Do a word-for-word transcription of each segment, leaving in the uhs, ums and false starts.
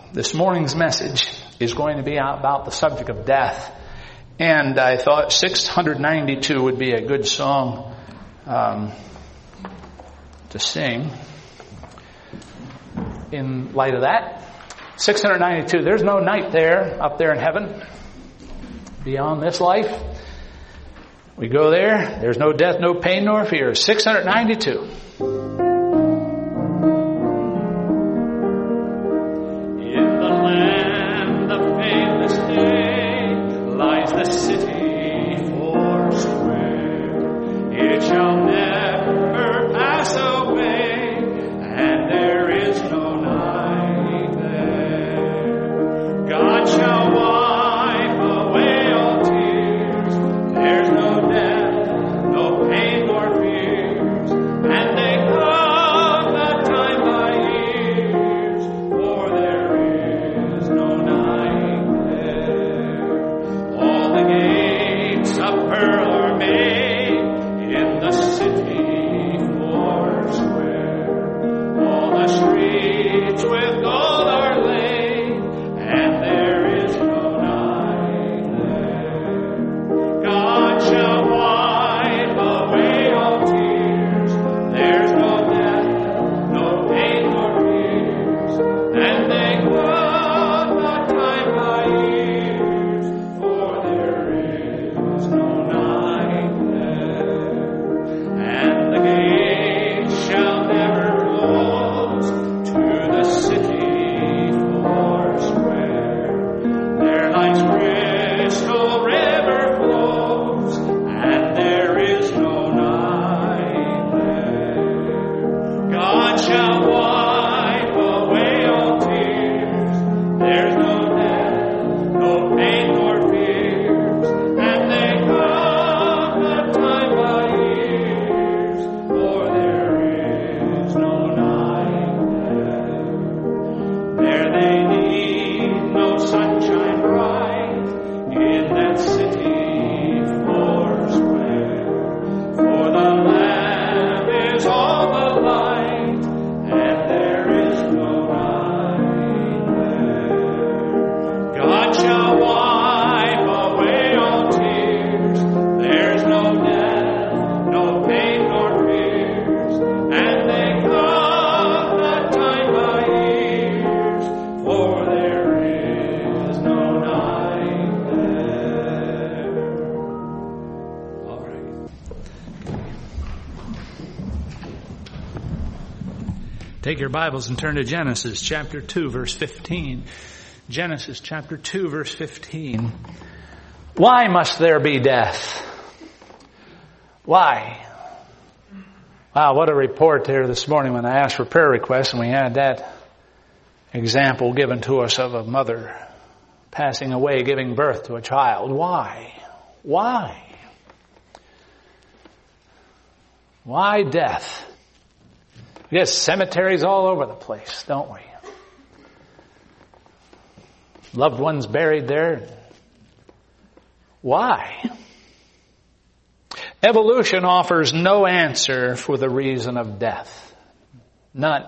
This morning's message is going to be about the subject of death. And I thought six ninety-two would be a good song um, to sing in light of that. six ninety-two, there's no night there, up there in heaven, beyond this life. We go there, there's no death, no pain, nor fear. six ninety-two. The city four square, it shall never pass away, and there is no night there. God shall wipe away all tears, there's no death, no pain nor fears, and they come not time by years, for there is no night there. All the gates of pearl are made in the city four square. All the streets with gold are laid, and there is no night there. God shall wipe away all tears. There's no death, no pain nor fears, and they come not time by years, for there is no night there. And the gates shall never close to the city four square. There life's crystal river flows, and there is no night there. God shall wipe away all tears. There's no death, no pain nor fears, and they come not time by years, for there is no night there. There they need no sunshine bright in that city four square, for the Lamb is all the light, and there is no night there. God shall wipe away all tears. There's no death, no pain nor fears, and they come not time by years, for there is no night there. All right. Take your Bibles and turn to Genesis chapter two, verse fifteen. Genesis chapter two, verse fifteen. Why must there be death? Why? Wow, what a report here this morning when I asked for prayer requests and we had that example given to us of a mother passing away, giving birth to a child. Why? Why? Why death? We get cemeteries all over the place, don't we? Loved ones buried there. Why? Evolution offers no answer for the reason of death. None.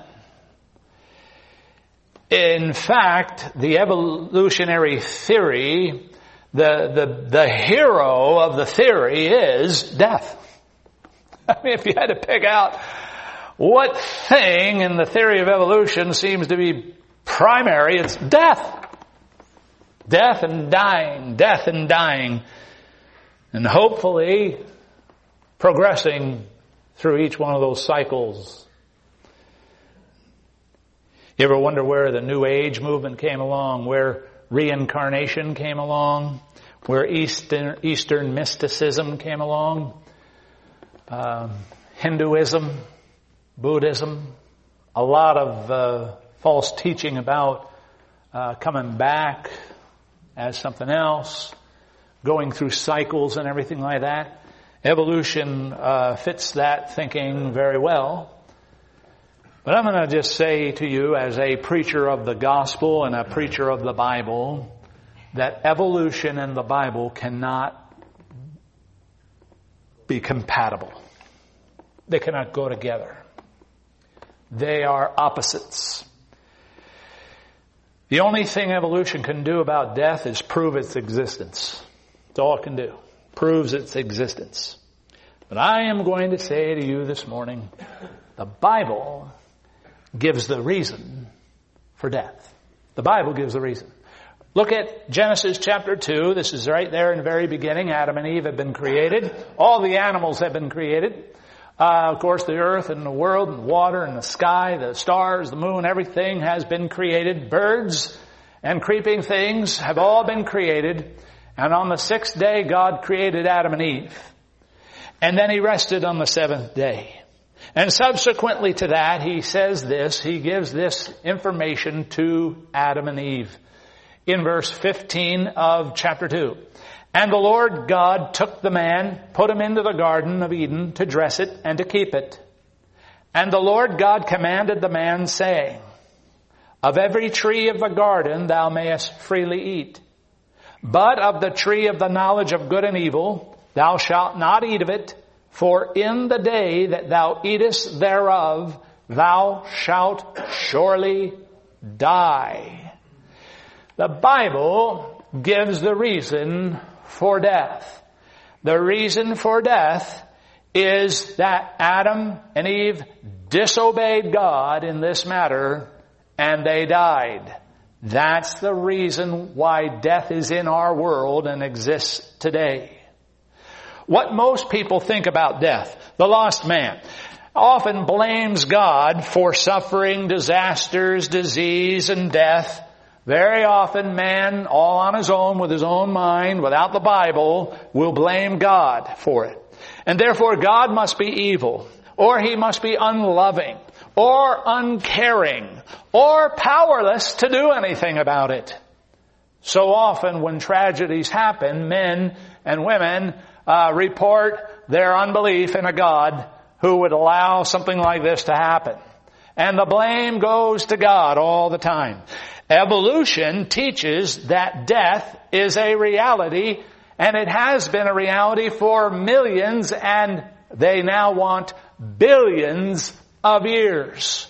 In fact, the evolutionary theory, the, the, the hero of the theory is death. I mean, if you had to pick out what thing in the theory of evolution seems to be primary, it's death. Death and dying, death and dying, and hopefully progressing through each one of those cycles. You ever wonder where the New Age movement came along, where reincarnation came along, where Eastern, Eastern mysticism came along, um, Hinduism, Buddhism, a lot of uh, false teaching about uh, coming back as something else, going through cycles and everything like that. Evolution uh, fits that thinking very well. But I'm going to just say to you, as a preacher of the gospel and a preacher of the Bible, that evolution and the Bible cannot be compatible. They cannot go together. They are opposites. The only thing evolution can do about death is prove its existence. That's all it can do. Proves its existence. But I am going to say to you this morning, the Bible gives the reason for death. The Bible gives the reason. Look at Genesis chapter two. This is right there in the very beginning. Adam and Eve have been created. All the animals have been created. Uh, of course, the earth and the world and the water and the sky, the stars, the moon, everything has been created. Birds and creeping things have all been created. And on the sixth day, God created Adam and Eve. And then He rested on the seventh day. And subsequently to that, He says this, He gives this information to Adam and Eve. In verse fifteen of chapter two. And the Lord God took the man, put him into the garden of Eden to dress it and to keep it. And the Lord God commanded the man, saying, Of every tree of the garden thou mayest freely eat. But of the tree of the knowledge of good and evil thou shalt not eat of it, for in the day that thou eatest thereof thou shalt surely die. The Bible gives the reason for death. The reason for death is that Adam and Eve disobeyed God in this matter and they died. That's the reason why death is in our world and exists today. What most people think about death, the lost man, often blames God for suffering, disasters, disease, and death. Very often man, all on his own, with his own mind, without the Bible, will blame God for it. And therefore God must be evil, or He must be unloving, or uncaring, or powerless to do anything about it. So often when tragedies happen, men and women uh, report their unbelief in a God who would allow something like this to happen. And the blame goes to God all the time. Evolution teaches that death is a reality, and it has been a reality for millions, and they now want billions of years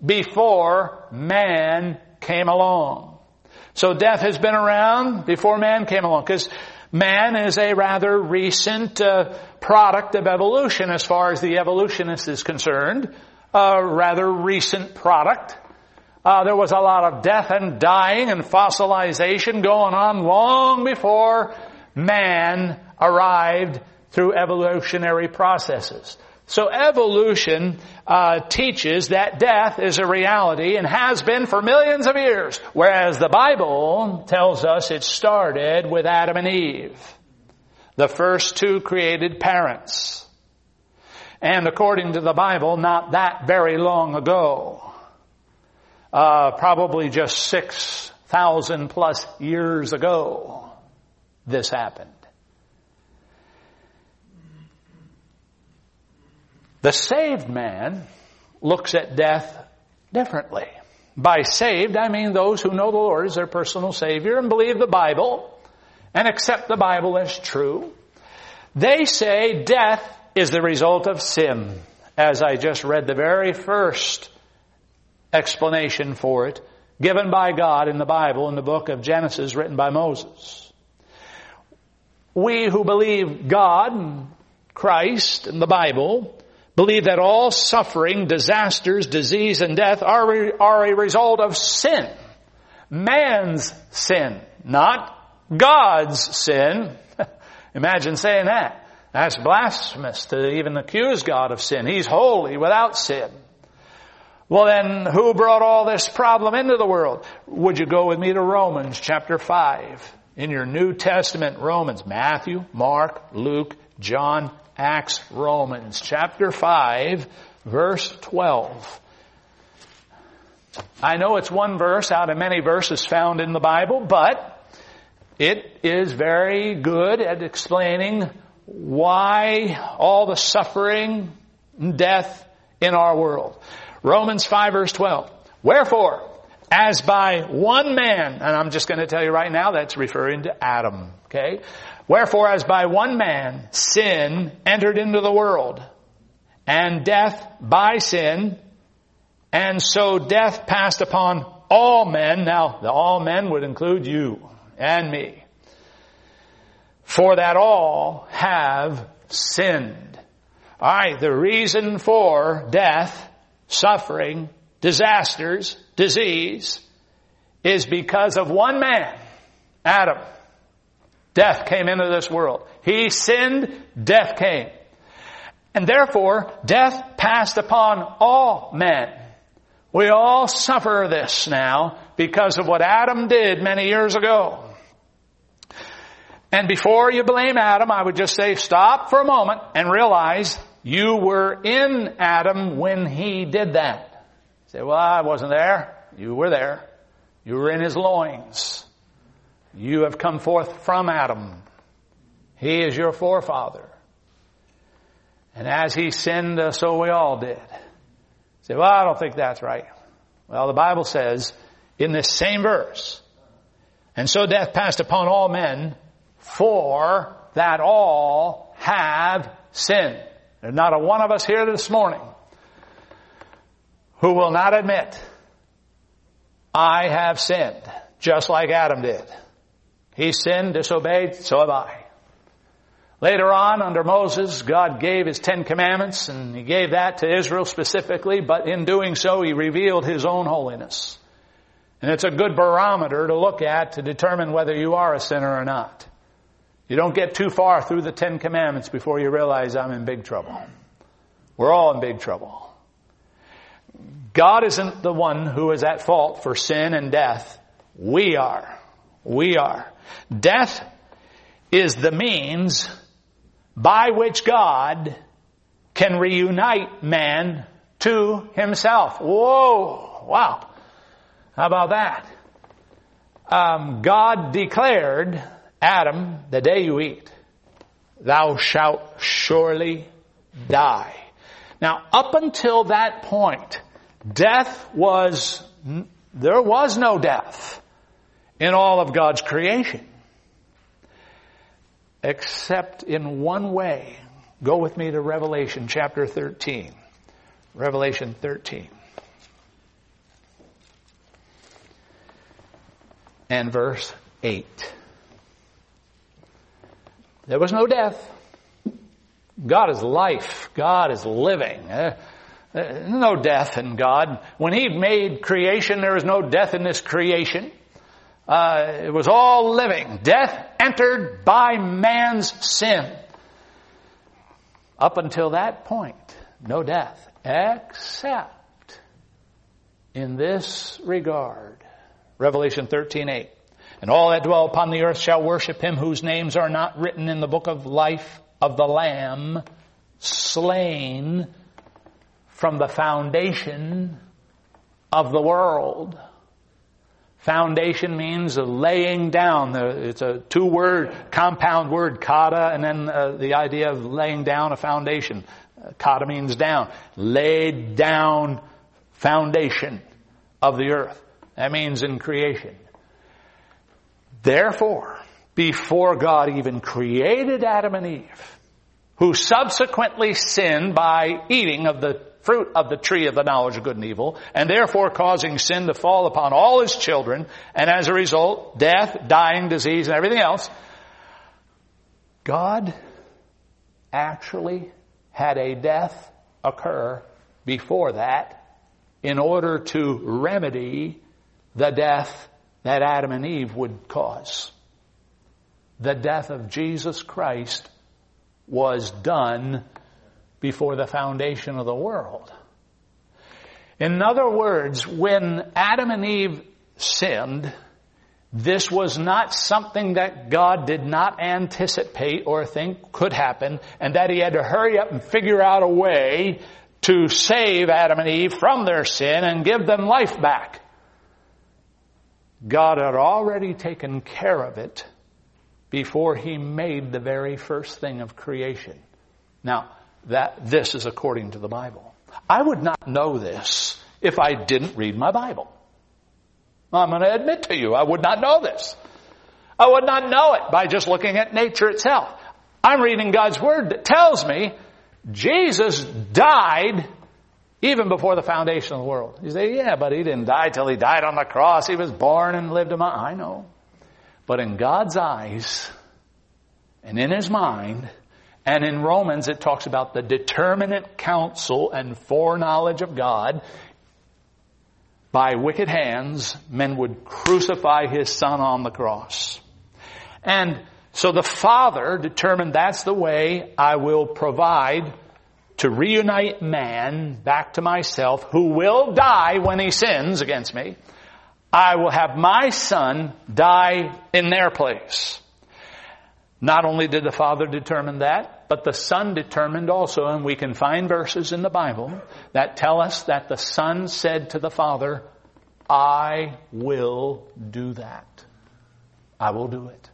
before man came along. So death has been around before man came along, because man is a rather recent uh, product of evolution as far as the evolutionist is concerned. A rather recent product. Uh, there was a lot of death and dying and fossilization going on long before man arrived through evolutionary processes. So evolution uh, teaches that death is a reality and has been for millions of years, whereas the Bible tells us it started with Adam and Eve, the first two created parents. And according to the Bible, not that very long ago. Uh, probably just six thousand plus years ago, this happened. The saved man looks at death differently. By saved, I mean those who know the Lord as their personal Savior and believe the Bible and accept the Bible as true. They say death is the result of sin, as I just read the very first explanation for it, given by God in the Bible in the book of Genesis written by Moses. We who believe God, and Christ, and the Bible, believe that all suffering, disasters, disease, and death are, are a result of sin. Man's sin, not God's sin. Imagine saying that. That's blasphemous to even accuse God of sin. He's holy, without sin. Well then, who brought all this problem into the world? Would you go with me to Romans chapter five? In your New Testament, Romans, Matthew, Mark, Luke, John, Acts, Romans, chapter five, verse twelve. I know it's one verse out of many verses found in the Bible, but it is very good at explaining why all the suffering and death in our world. Romans five verse twelve. Wherefore, as by one man, and I'm just going to tell you right now that's referring to Adam, okay? Wherefore, as by one man sin entered into the world, and death by sin, and so death passed upon all men, now the all men would include you and me, for that all have sinned. All right, the reason for death, suffering, disasters, disease is because of one man, Adam. Death came into this world. He sinned, death came. And therefore, death passed upon all men. We all suffer this now because of what Adam did many years ago. And before you blame Adam, I would just say stop for a moment and realize you were in Adam when he did that. You say, well, I wasn't there. You were there. You were in his loins. You have come forth from Adam. He is your forefather. And as he sinned, uh, so we all did. You say, well, I don't think that's right. Well, the Bible says in this same verse, and so death passed upon all men, for that all have sinned. There's not a one of us here this morning who will not admit, I have sinned, just like Adam did. He sinned, disobeyed, so have I. Later on, under Moses, God gave His Ten Commandments, and He gave that to Israel specifically, but in doing so, He revealed His own holiness. And it's a good barometer to look at to determine whether you are a sinner or not. You don't get too far through the Ten Commandments before you realize I'm in big trouble. We're all in big trouble. God isn't the one who is at fault for sin and death. We are. We are. Death is the means by which God can reunite man to Himself. Whoa! Wow! How about that? Um, God declared, Adam, the day you eat, thou shalt surely die. Now, up until that point, death was, there was no death in all of God's creation. Except in one way. Go with me to Revelation chapter thirteen. Revelation thirteen. And verse eight. There was no death. God is life. God is living. Uh, uh, no death in God. When He made creation, there was no death in this creation. Uh, it was all living. Death entered by man's sin. Up until that point, no death, except in this regard. Revelation thirteen eight. And all that dwell upon the earth shall worship Him whose names are not written in the book of life of the Lamb, slain from the foundation of the world. Foundation means a laying down. It's a two-word, compound word, kata, and then uh, the idea of laying down a foundation. Uh, kata means down. Laid down foundation of the earth. That means in creation. Therefore, before God even created Adam and Eve, who subsequently sinned by eating of the fruit of the tree of the knowledge of good and evil, and therefore causing sin to fall upon all His children, and as a result, death, dying, disease, and everything else, God actually had a death occur before that in order to remedy the death that Adam and Eve would cause. The death of Jesus Christ was done before the foundation of the world. In other words, when Adam and Eve sinned, this was not something that God did not anticipate or think could happen, and that He had to hurry up and figure out a way to save Adam and Eve from their sin and give them life back. God had already taken care of it before He made the very first thing of creation. Now, that this is according to the Bible. I would not know this if I didn't read my Bible. I'm going to admit to you, I would not know this. I would not know it by just looking at nature itself. I'm reading God's Word that tells me Jesus died Even before the foundation of the world. You say, yeah, but he didn't die till he died on the cross. He was born and lived among... I know. But in God's eyes, and in His mind, and in Romans it talks about the determinate counsel and foreknowledge of God. By wicked hands, men would crucify His Son on the cross. And so the Father determined that's the way I will provide to reunite man back to myself, who will die when he sins against me. I will have my Son die in their place. Not only did the Father determine that, but the Son determined also, and we can find verses in the Bible that tell us that the Son said to the Father, I will do that. I will do it.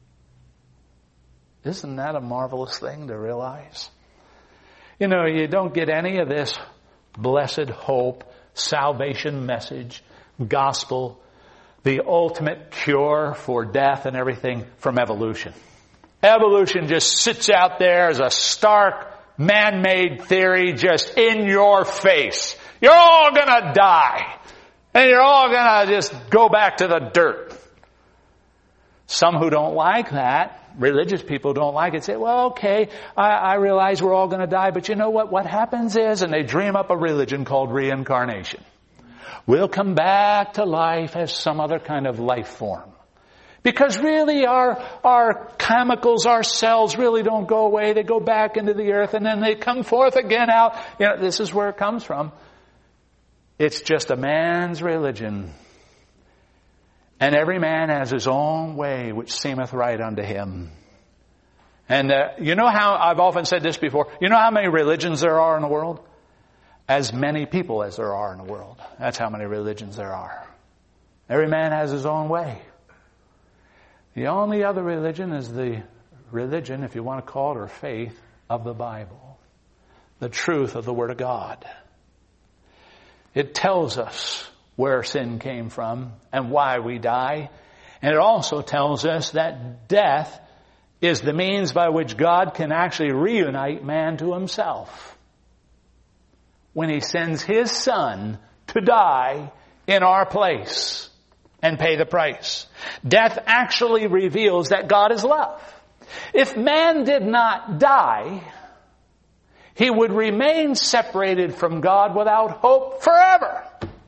Isn't that a marvelous thing to realize? You know, you don't get any of this blessed hope, salvation message, gospel, the ultimate cure for death and everything from evolution. Evolution just sits out there as a stark, man-made theory just in your face. You're all gonna die. And you're all gonna just go back to the dirt. Some who don't like that, religious people don't like it, say, well, okay, I, I realize we're all going to die, but you know what? What happens is, and they dream up a religion called reincarnation. We'll come back to life as some other kind of life form. Because really our, our chemicals, our cells really don't go away. They go back into the earth and then they come forth again out. You know, this is where it comes from. It's just a man's religion. And every man has his own way which seemeth right unto him. And uh, you know how, I've often said this before, you know how many religions there are in the world? As many people as there are in the world. That's how many religions there are. Every man has his own way. The only other religion is the religion, if you want to call it, or faith of the Bible. The truth of the Word of God. It tells us where sin came from and why we die. And it also tells us that death is the means by which God can actually reunite man to Himself. When He sends His Son to die in our place and pay the price. Death actually reveals that God is love. If man did not die, he would remain separated from God without hope forever.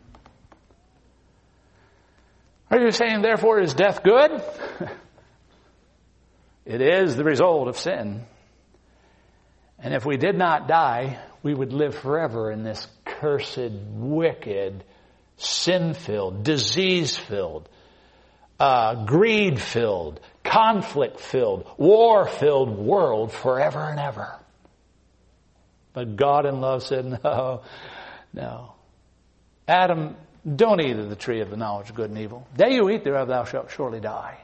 Are you saying, therefore, is death good? It is the result of sin. And if we did not die, we would live forever in this cursed, wicked, sin-filled, disease-filled, uh, greed-filled, conflict-filled, war-filled world forever and ever. But God in love said, no, no. Adam, don't eat of the tree of the knowledge of good and evil. The day you eat thereof, thou shalt surely die.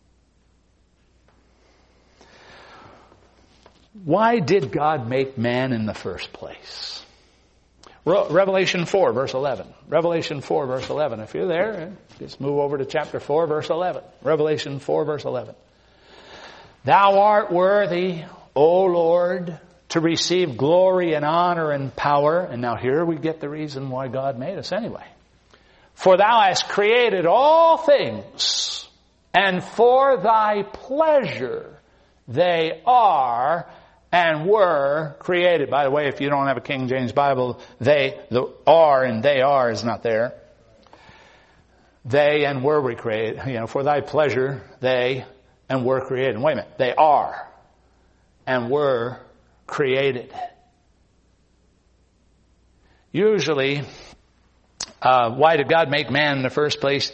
Why did God make man in the first place? Revelation four, verse eleven. Revelation four, verse eleven. If you're there, just move over to chapter four, verse eleven. Revelation four, verse eleven. Thou art worthy, O Lord, to receive glory and honor and power. And now here we get the reason why God made us anyway. For thou hast created all things, and for thy pleasure they are and were created. By the way, if you don't have a King James Bible, they, the are and they are is not there. They and were we created. You know, for thy pleasure, they and were created. Wait a minute. They are and were created. Usually, uh, why did God make man in the first place?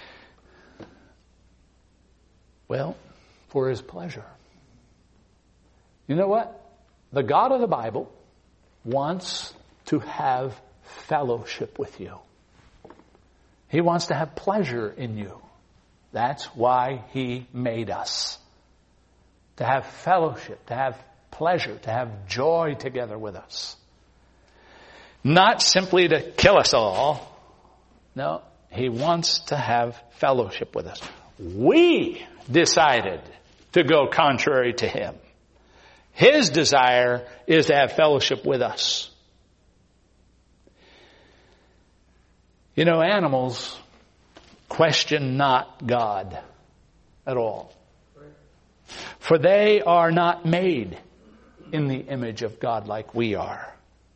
Well, for His pleasure. You know what? The God of the Bible wants to have fellowship with you. He wants to have pleasure in you. That's why He made us. To have fellowship, to have pleasure, to have joy together with us. Not simply to kill us all. No, He wants to have fellowship with us. We decided to go contrary to Him. His desire is to have fellowship with us. You know, animals question not God at all. For they are not made in the image of God like we are.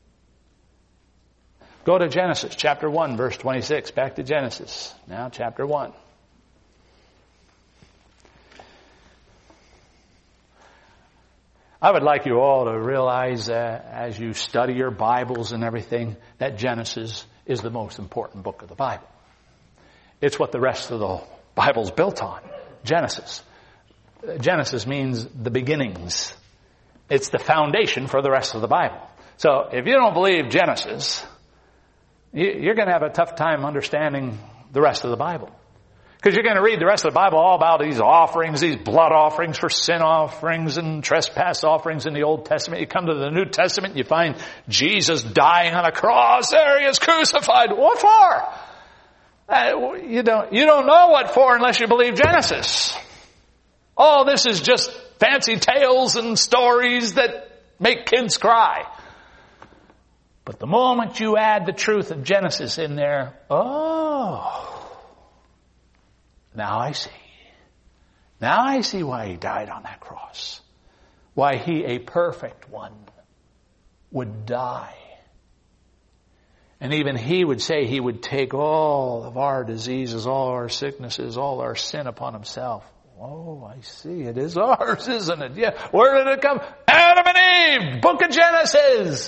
Go to Genesis chapter one, verse twenty-six. Back to Genesis. Now chapter one. I would like you all to realize uh, as you study your Bibles and everything that Genesis is the most important book of the Bible. It's what the rest of the Bible's built on. Genesis. Genesis means the beginnings. It's the foundation for the rest of the Bible. So if you don't believe Genesis, you're going to have a tough time understanding the rest of the Bible. Because you're going to read the rest of the Bible all about these offerings, these blood offerings for sin offerings and trespass offerings in the Old Testament. You come to the New Testament and you find Jesus dying on a cross. There he is crucified. What for? Uh, you don't, you don't know what for unless you believe Genesis. All this is just fancy tales and stories that make kids cry. But the moment you add the truth of Genesis in there, oh, now I see. Now I see why he died on that cross. Why he, a perfect one, would die. And even he would say he would take all of our diseases, all our sicknesses, all our sin upon himself. Oh, I see. It is ours, isn't it? Yeah. Where did it come? Adam and Eve! Book of Genesis!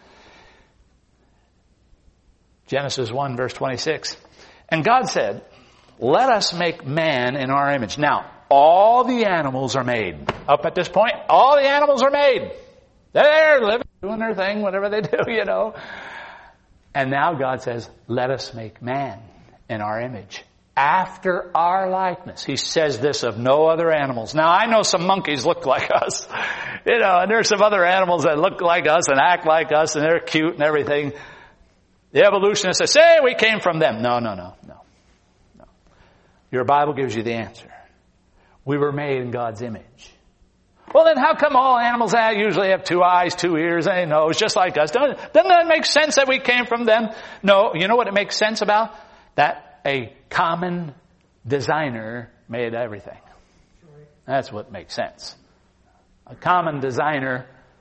Genesis one, verse twenty-six. And God said, let us make man in our image. Now, all the animals are made. Up at this point, all the animals are made. They're living, doing their thing, whatever they do, you know. And now God says, let us make man in our image, after our likeness. He says this of no other animals. Now, I know some monkeys look like us, you know, and there's some other animals that look like us and act like us, and they're cute and everything. The evolutionists say, hey, we came from them. No, no, no, no, no. Your Bible gives you the answer. We were made in God's image. Well, then how come all animals usually have two eyes, two ears, and a nose, just like us? Doesn't, doesn't that make sense that we came from them? No, you know what it makes sense about? That a common designer made everything. That's what makes sense. A common designer,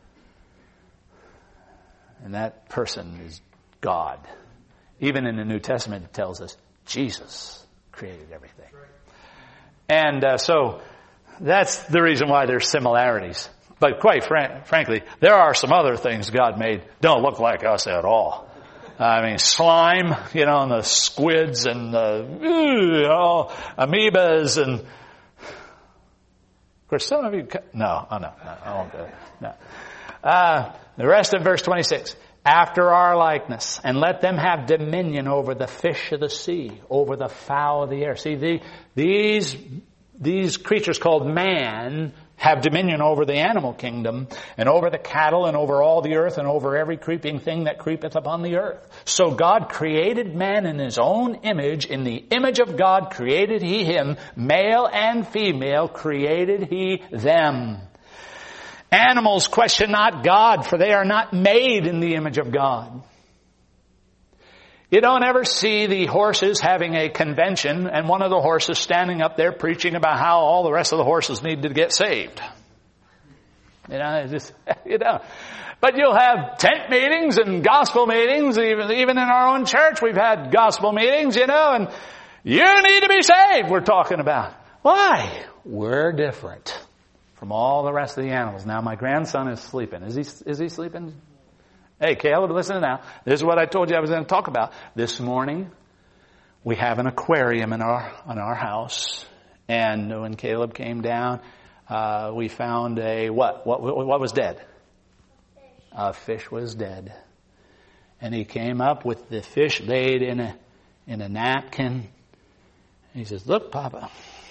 and that person is God. Even in the New Testament it tells us Jesus created everything. And uh, so that's the reason why there's similarities. But quite fran- frankly, there are some other things God made don't look like us at all. I mean, slime, you know, and the squids and the you know, amoebas and of course some of you no, oh no, no, I won't go. No. Uh, the rest of verse twenty-six. After our likeness, and let them have dominion over the fish of the sea, over the fowl of the air. See, the, these, these creatures called man have dominion over the animal kingdom, and over the cattle, and over all the earth, and over every creeping thing that creepeth upon the earth. So God created man in his own image. In the image of God created he him. Male and female created he them. Animals question not God, for they are not made in the image of God. You don't ever see the horses having a convention and one of the horses standing up there preaching about how all the rest of the horses need to get saved. You know, it's just, you know. But you'll have tent meetings and gospel meetings. Even, even in our own church, we've had gospel meetings, you know, and you need to be saved, we're talking about. Why? We're different from all the rest of the animals. Now, my grandson is sleeping. Is he, is he sleeping? Hey, Caleb, listen now. This is what I told you I was going to talk about. This morning, we have an aquarium in our, in our house. And when Caleb came down, uh, we found a, what? What, what was dead? A fish was dead. And he came up with the fish laid in a, in a napkin. He says, look, Papa.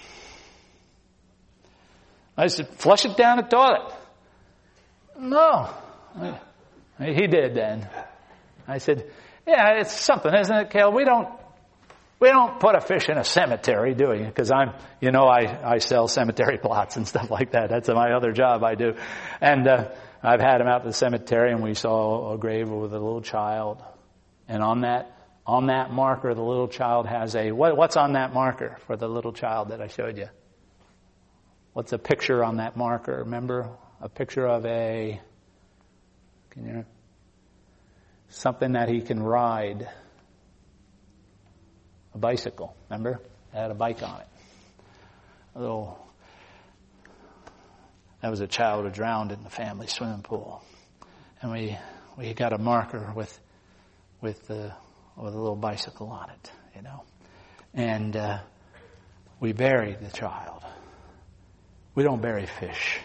I said, flush it down the toilet. No. He did then. I said, yeah, it's something, isn't it, Cal? We don't, we don't put a fish in a cemetery, do we? Because I'm, you know, I, I sell cemetery plots and stuff like that. That's my other job I do. And, uh, I've had him out to the cemetery and we saw a grave with a little child. And on that On that marker, the little child has a, what, what's on that marker for the little child that I showed you? What's a picture on that marker? Remember? A picture of a, can you, something that he can ride. A bicycle, remember? It had a bike on it. A little, that was a child who drowned in the family swimming pool. And we, we got a marker with, with the, with a little bicycle on it, you know. And uh, we buried the child. We don't bury fish.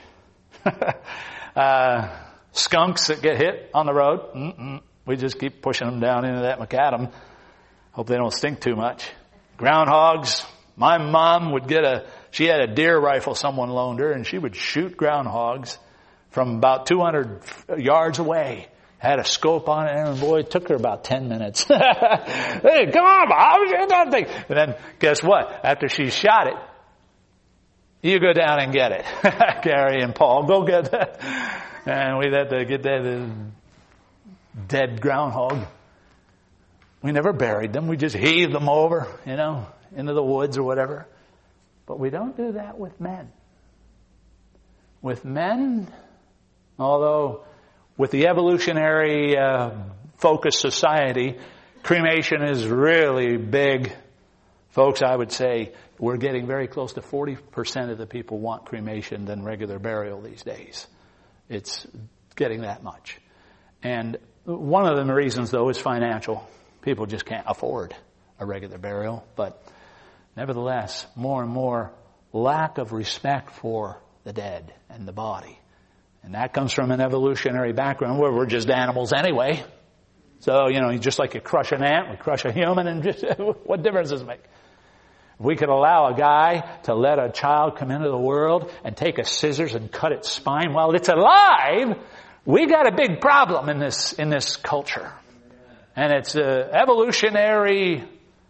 uh, skunks that get hit on the road, mm-mm. We just keep pushing them down into that macadam. Hope they don't stink too much. Groundhogs. My mom would get a, she had a deer rifle someone loaned her, and she would shoot groundhogs from about two hundred yards away. Had a scope on it, and boy, it took her about ten minutes. Hey, come on, Mom, get that thing. And then, guess what? After she shot it, you go down and get it. Gary and Paul, go get that. And we had to get that dead groundhog. We never buried them. We just heaved them over, you know, into the woods or whatever. But we don't do that with men. With men, although with the evolutionary uh, focused society, cremation is really big. Folks, I would say we're getting very close to forty percent of the people want cremation than regular burial these days. It's getting that much. And one of the reasons, though, is financial. People just can't afford a regular burial. But nevertheless, more and more lack of respect for the dead and the body. And that comes from an evolutionary background where we're just animals anyway. So, you know, just like you crush an ant, we crush a human, and just what difference does it make? If we could allow a guy to let a child come into the world and take a scissors and cut its spine while it's alive, we got a big problem in this in this culture. And it's uh, evolutionary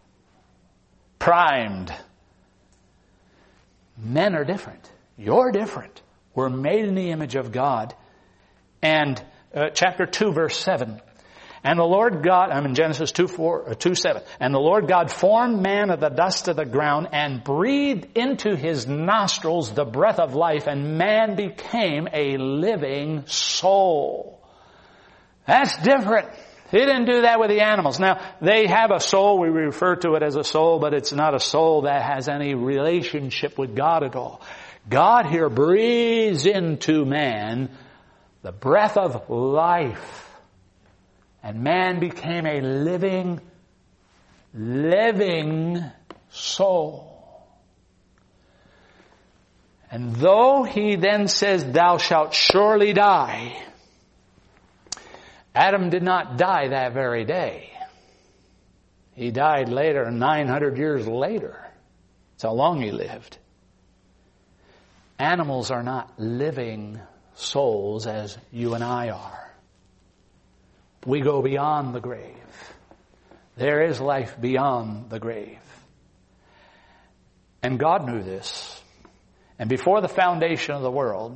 primed. Men are different. You're different. We're made in the image of God. And uh, chapter two, verse seven. And the Lord God, I'm in Genesis two, four, uh, two, seven. And the Lord God formed man of the dust of the ground and breathed into his nostrils the breath of life, and man became a living soul. That's different. He didn't do that with the animals. Now, they have a soul. We refer to it as a soul, but it's not a soul that has any relationship with God at all. God here breathes into man the breath of life. And man became a living, living soul. And though he then says, thou shalt surely die, Adam did not die that very day. He died later, nine hundred years later. That's how long he lived. Animals are not living souls as you and I are. We go beyond the grave. There is life beyond the grave. And God knew this. And before the foundation of the world,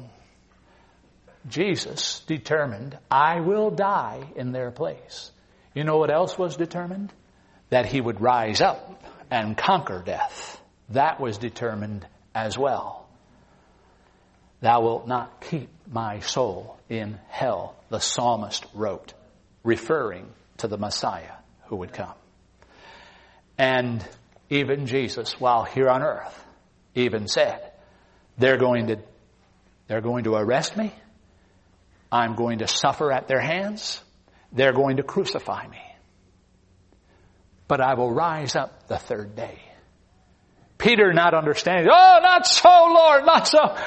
Jesus determined, I will die in their place. You know what else was determined? That he would rise up and conquer death. That was determined as well. Thou wilt not keep my soul in hell, the psalmist wrote, referring to the Messiah who would come. And even Jesus, while here on earth, even said, they're going to, they're going to arrest me. I'm going to suffer at their hands. They're going to crucify me. But I will rise up the third day. Peter not understanding, oh, not so, Lord, not so.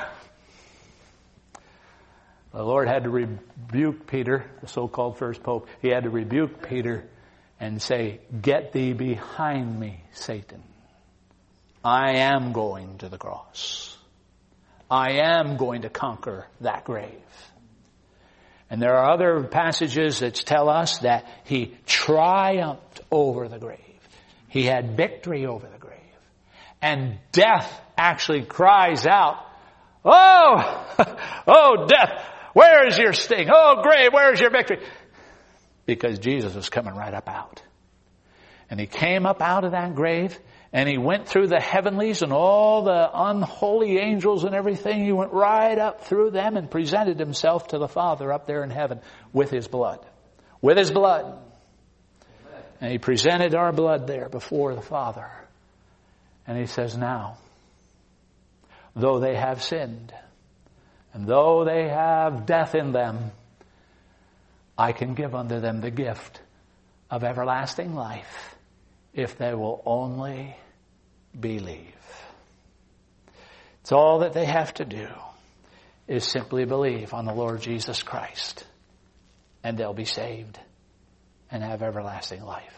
The Lord had to rebuke Peter, the so-called first pope. He had to rebuke Peter and say, get thee behind me, Satan. I am going to the cross. I am going to conquer that grave. And there are other passages that tell us that he triumphed over the grave. He had victory over the grave. And death actually cries out, oh, oh, death, where is your sting? Oh, grave, where is your victory? Because Jesus was coming right up out. And he came up out of that grave, and he went through the heavenlies and all the unholy angels and everything. He went right up through them and presented himself to the Father up there in heaven with his blood. With his blood. And he presented our blood there before the Father. And he says, now, though they have sinned, and though they have death in them, I can give unto them the gift of everlasting life if they will only believe. It's all that they have to do is simply believe on the Lord Jesus Christ, and they'll be saved and have everlasting life.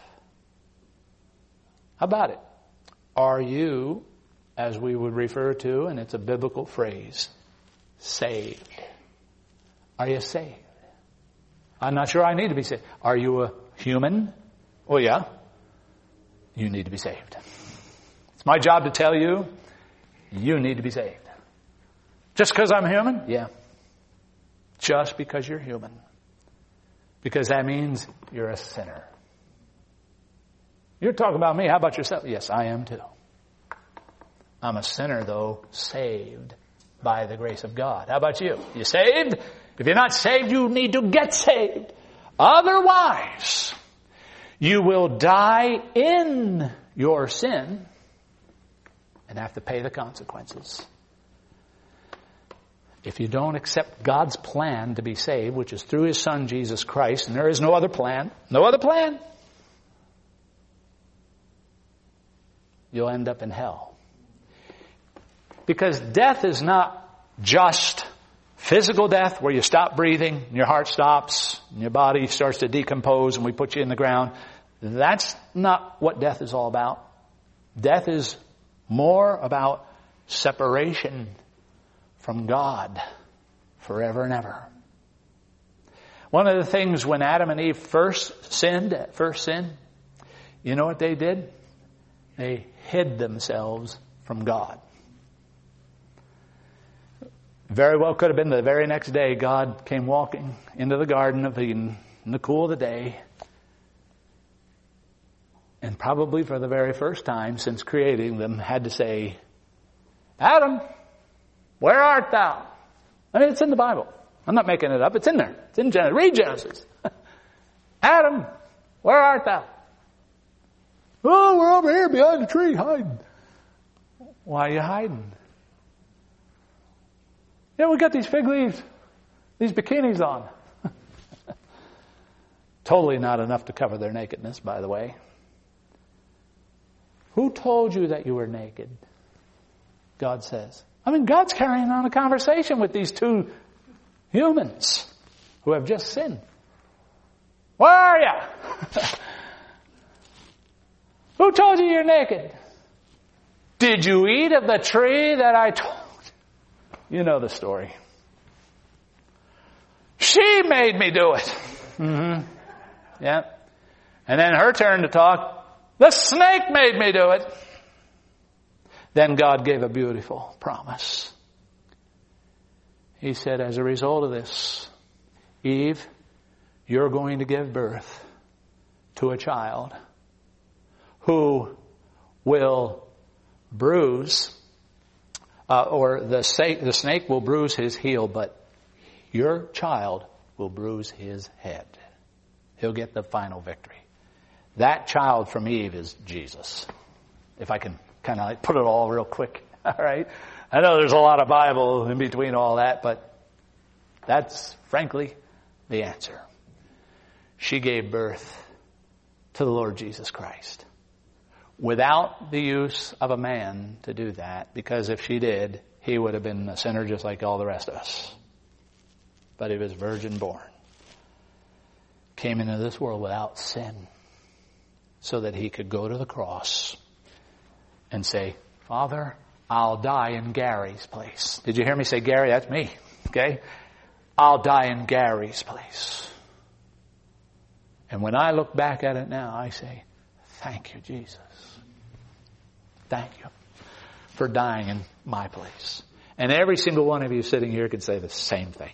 How about it? Are you, as we would refer to, and it's a biblical phrase, saved? Are you saved? I'm not sure I need to be saved. Are you a human? Oh yeah. You need to be saved. It's my job to tell you, you need to be saved. Just because I'm human? Yeah. Just because you're human. Because that means you're a sinner. You're talking about me. How about yourself? Yes, I am too. I'm a sinner, though, saved by the grace of God. How about you? You saved? If you're not saved, you need to get saved. Otherwise, you will die in your sin and have to pay the consequences. If you don't accept God's plan to be saved, which is through His Son, Jesus Christ, and there is no other plan, no other plan, you'll end up in hell. Because death is not just physical death where you stop breathing and your heart stops and your body starts to decompose and we put you in the ground. That's not what death is all about. Death is more about separation from God forever and ever. One of the things when Adam and Eve first sinned, first sinned, you know what they did? They hid themselves from God. Very well could have been the very next day God came walking into the Garden of Eden in the cool of the day. And probably for the very first time since creating them had to say, Adam, where art thou? I mean, it's in the Bible. I'm not making it up. It's in there. It's in Genesis. Read Genesis. Adam, where art thou? Oh, we're over here behind the tree hiding. Why are you hiding? Yeah, we got these fig leaves, these bikinis on. Totally not enough to cover their nakedness, by the way. Who told you that you were naked? God says. I mean, God's carrying on a conversation with these two humans who have just sinned. Where are you? Who told you you're naked? Did you eat of the tree that I told you? You know the story. She made me do it. Mm-hmm. Yeah. And then her turn to talk. The snake made me do it. Then God gave a beautiful promise. He said, as a result of this, Eve, you're going to give birth to a child who will bruise, uh, or the snake, the snake will bruise his heel, but your child will bruise his head. He'll get the final victory. That child from Eve is Jesus. If I can kind of like put it all real quick. All right. I know there's a lot of Bible in between all that, but that's frankly the answer. She gave birth to the Lord Jesus Christ without the use of a man to do that, because if she did, he would have been a sinner just like all the rest of us. But he was virgin born. Came into this world without sin so that he could go to the cross and say, Father, I'll die in Gary's place. Did you hear me say Gary? That's me. Okay? I'll die in Gary's place. And when I look back at it now, I say, thank you, Jesus. Thank you for dying in my place. And every single one of you sitting here can say the same thing.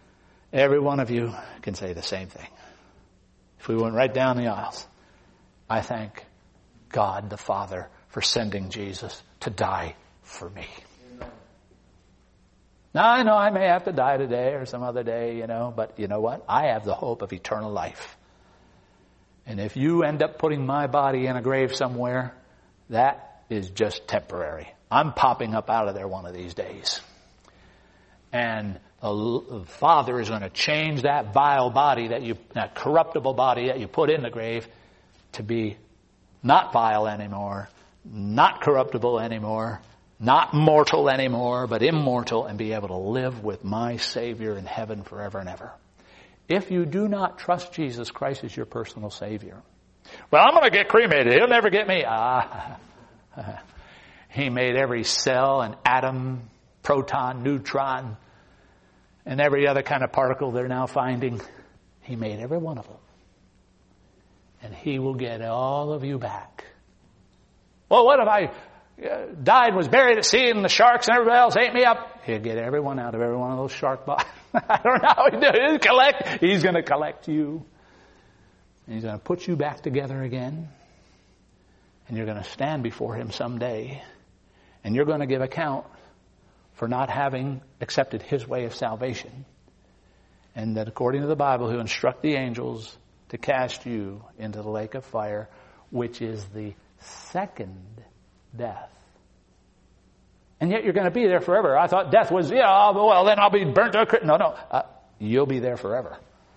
Every one of you can say the same thing. If we went right down the aisles, I thank God the Father for sending Jesus to die for me. Amen. Now I know I may have to die today or some other day, you know, but you know what? I have the hope of eternal life. And if you end up putting my body in a grave somewhere, that is just temporary. I'm popping up out of there one of these days. And the Father is going to change that vile body, that you, that corruptible body that you put in the grave, to be not vile anymore, not corruptible anymore, not mortal anymore, but immortal, and be able to live with my Savior in heaven forever and ever. If you do not trust Jesus Christ as your personal Savior, well, I'm going to get cremated. He'll never get me. Ah, He made every cell and atom, proton, neutron, and every other kind of particle they're now finding. He made every one of them. And He will get all of you back. Well, what if I uh, died, was buried at sea, and the sharks and everybody else ate me up? He'll get everyone out of every one of those shark bodies. I don't know how He does it. He'll collect. He's going to collect you. And He's going to put you back together again. And you're going to stand before Him someday. And you're going to give account for not having accepted His way of salvation. And that according to the Bible, He'll instruct the angels to cast you into the lake of fire, which is the second death. And yet you're going to be there forever. I thought death was, yeah, well, then I'll be burnt to a crisp. No, no, uh, you'll be there forever.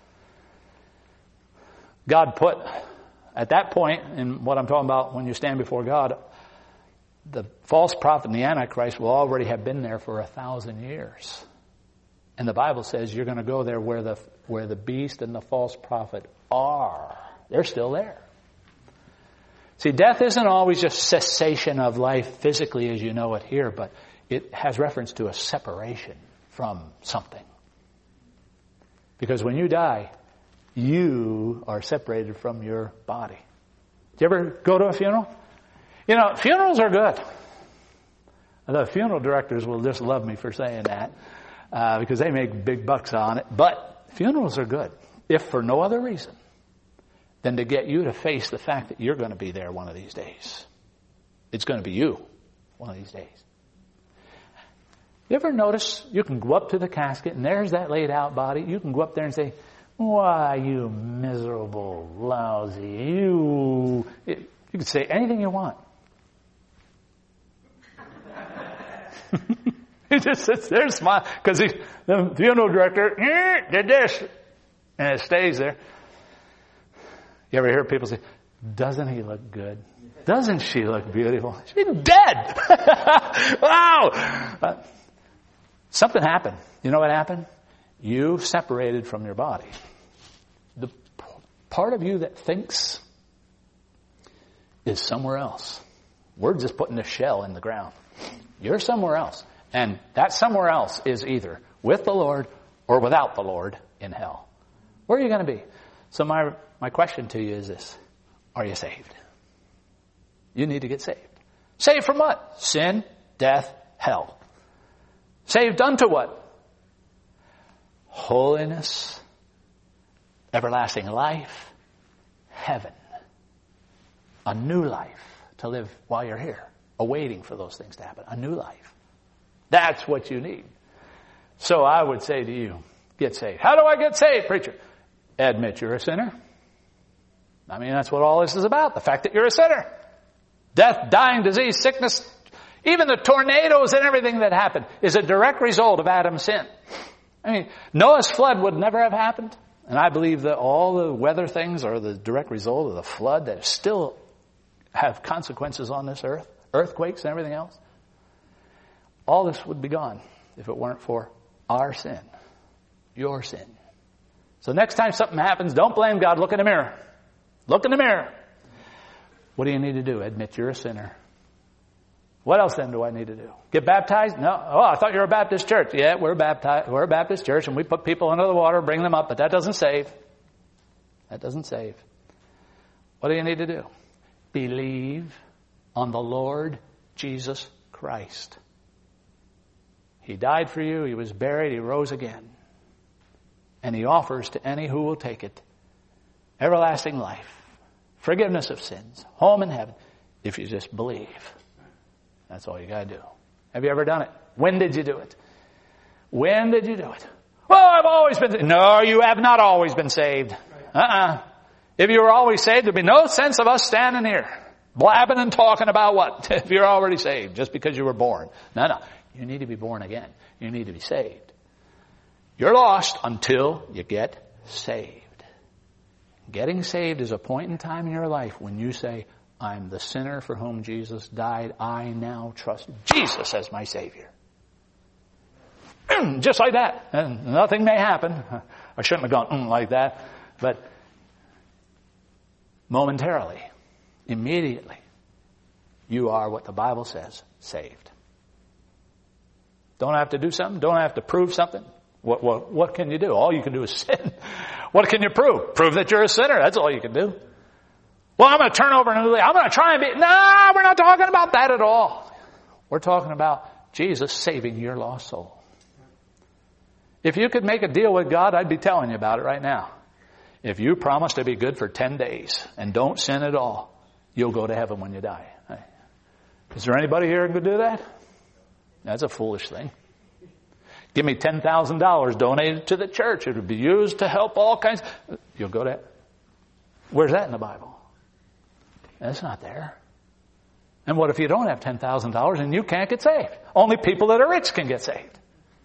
God put, at that point, in what I'm talking about when you stand before God, the false prophet and the Antichrist will already have been there for a thousand years. And the Bible says you're going to go there where the where the beast and the false prophet are. They're still there. See, death isn't always just cessation of life physically as you know it here, but it has reference to a separation from something. Because when you die, you are separated from your body. Do you ever go to a funeral? You know, funerals are good. The funeral directors will just love me for saying that uh, because they make big bucks on it. But funerals are good, if for no other reason than to get you to face the fact that you're going to be there one of these days. It's going to be you one of these days. You ever notice you can go up to the casket and there's that laid out body. You can go up there and say, "Why, you miserable, lousy, you..." You can say anything you want. He just sits there smiling because the funeral director eh, did this, and it stays there. You ever hear people say, "Doesn't he look good? Doesn't she look beautiful? She's dead." Wow! Uh, something happened. You know what happened? You separated from your body. The p- part of you that thinks is somewhere else. We're just putting a shell in the ground. You're somewhere else. And that somewhere else is either with the Lord or without the Lord in hell. Where are you going to be? So my, my question to you is this. Are you saved? You need to get saved. Saved from what? Sin, death, hell. Saved unto what? Holiness, everlasting life, heaven. A new life to live while you're here, awaiting for those things to happen. A new life. That's what you need. So I would say to you, get saved. How do I get saved, preacher? Admit you're a sinner. I mean, that's what all this is about. The fact that you're a sinner. Death, dying, disease, sickness, even the tornadoes and everything that happened is a direct result of Adam's sin. I mean, Noah's flood would never have happened. And I believe that all the weather things are the direct result of the flood that still have consequences on this earth. Earthquakes and everything else. All this would be gone if it weren't for our sin. Your sin. So next time something happens, don't blame God. Look in the mirror. Look in the mirror. What do you need to do? Admit you're a sinner. What else then do I need to do? Get baptized? No. Oh, I thought you were a Baptist church. Yeah, we're baptized. We're a Baptist church, and we put people under the water, bring them up, but that doesn't save. That doesn't save. What do you need to do? Believe on the Lord Jesus Christ. He died for you. He was buried. He rose again. And He offers to any who will take it everlasting life forgiveness of sins, home in heaven, if you just believe. That's all you got to do. Have you ever done it? When did you do it? When did you do it? Well, I've always been... No, you have not always been saved. Uh-uh. If you were always saved, there'd be no sense of us standing here blabbing and talking about what? If you're already saved, just because you were born. No, no. You need to be born again. You need to be saved. You're lost until you get saved. Getting saved is a point in time in your life when you say, I'm the sinner for whom Jesus died. I now trust Jesus as my Savior. Just like that. And nothing may happen. I shouldn't have gone mm, like that. But momentarily, immediately, you are what the Bible says, saved. Don't have to do something. Don't have to prove something. What, what, what can you do? All you can do is sin. What can you prove? Prove that you're a sinner. That's all you can do. Well, I'm going to turn over a new leaf. I'm going to try and be... No, we're not talking about that at all. We're talking about Jesus saving your lost soul. If you could make a deal with God, I'd be telling you about it right now. If you promise to be good for ten days and don't sin at all, you'll go to heaven when you die. Is there anybody here who could do that? That's a foolish thing. Give me ten thousand dollars, donate it to the church. It would be used to help all kinds. You'll go to... Where's that in the Bible? That's not there. And what if you don't have ten thousand dollars and you can't get saved? Only people that are rich can get saved.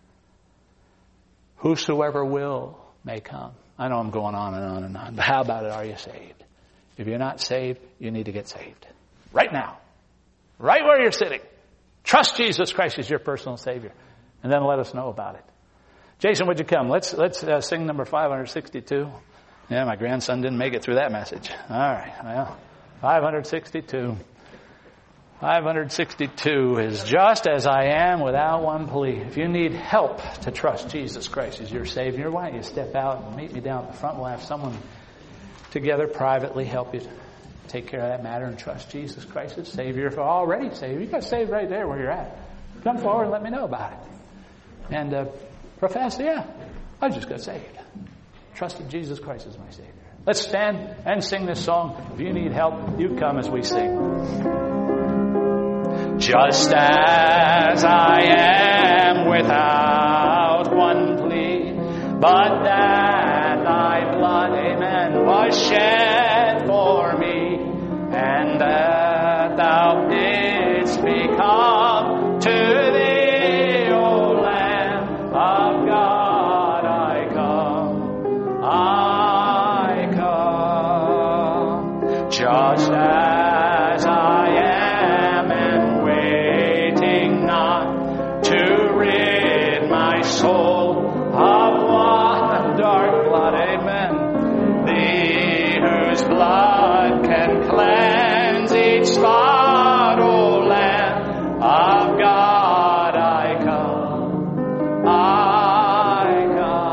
Whosoever will may come. I know I'm going on and on and on, but how about it? Are you saved? If you're not saved, you need to get saved. Right now. Right where you're sitting. Trust Jesus Christ as your personal Savior. And then let us know about it. Jason, would you come? Let's let's uh, sing number five hundred sixty-two. Yeah, my grandson didn't make it through that message. All right. Well, five hundred sixty-two. five hundred sixty-two is just as I am without one plea. If you need help to trust Jesus Christ as your Savior, why don't you step out and meet me down at the front? We'll have someone together privately help you take care of that matter and trust Jesus Christ as Savior. If you're already saved, you got saved right there where you're at. Come forward and let me know about it. And uh, profess, yeah, I just got saved. Trusted Jesus Christ as my Savior. Let's stand and sing this song. If you need help, you come as we sing. Just as I am without one plea, but that thy blood, amen, was shed for me, and that thou didst become to thee, O Lamb of God, I come, I come, just as I am, and waiting not to rid my soul of one dark blood, amen, thee whose blood can cleanse each spot, O Lamb of God, I come, I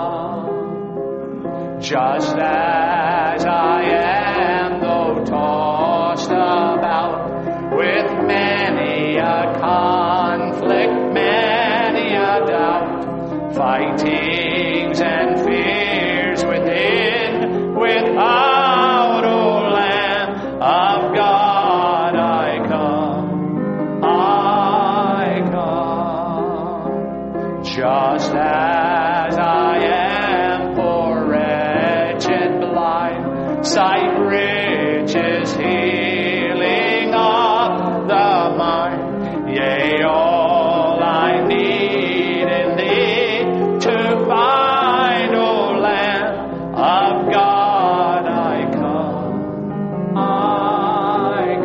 come, just as I am, though tossed about with many a conflict, many a doubt, fightings and fears within, without, O Lamb of God, I come, I come, just as I am, poor, wretched, blind, sight rich is healing of the mind, yea, all I need in thee to find, O Lamb of God, I come, I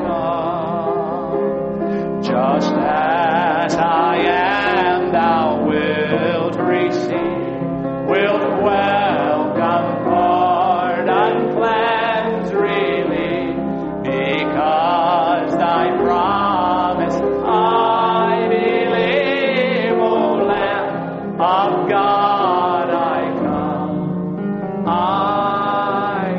come, just as I am, thou wilt receive, wilt welcome, pardon, cleanse, relieve, because thy promise I believe, O Lamb of God, I come, I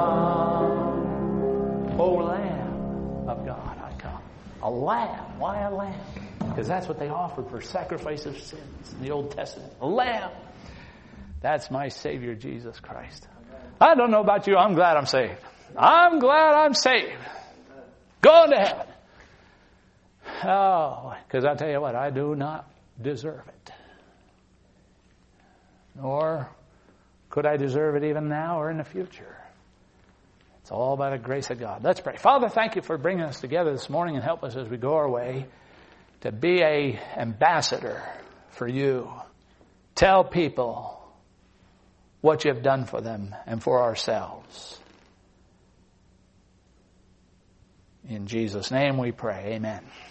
come, O Lamb of God, I come. A lamb. Why a lamb? Because that's what they offered for sacrifice of sins in the Old Testament. A lamb. That's my Savior, Jesus Christ. I don't know about you. I'm glad I'm saved. I'm glad I'm saved. Going to heaven. Oh, because I tell you what, I do not deserve it. Nor could I deserve it even now or in the future. It's all by the grace of God. Let's pray. Father, thank you for bringing us together this morning and help us as we go our way to be an ambassador for you. Tell people what you've done for them and for ourselves. In Jesus' name we pray. Amen.